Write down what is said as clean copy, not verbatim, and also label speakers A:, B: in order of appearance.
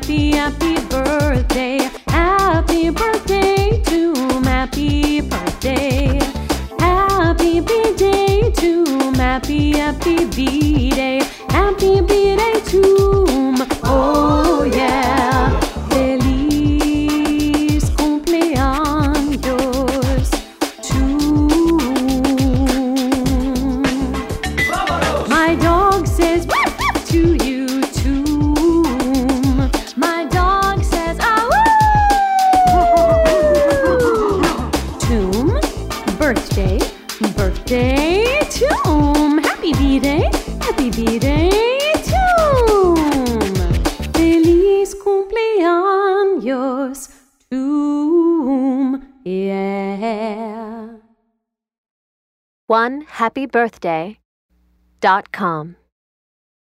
A: happy, happy birthday. Happy birthday to Happy birthday. Happy B-Day to Happy, happy B-Day. Happy B-Day to oh yeah. Feliz cumpleaños to my dog says to you too. My dog says Toom, birthday, birthday, Toom. Happy B-Day, happy B-Day, Toom. Feliz cumpleaños, Toom, yeah.
B: OneHappyBirthday.com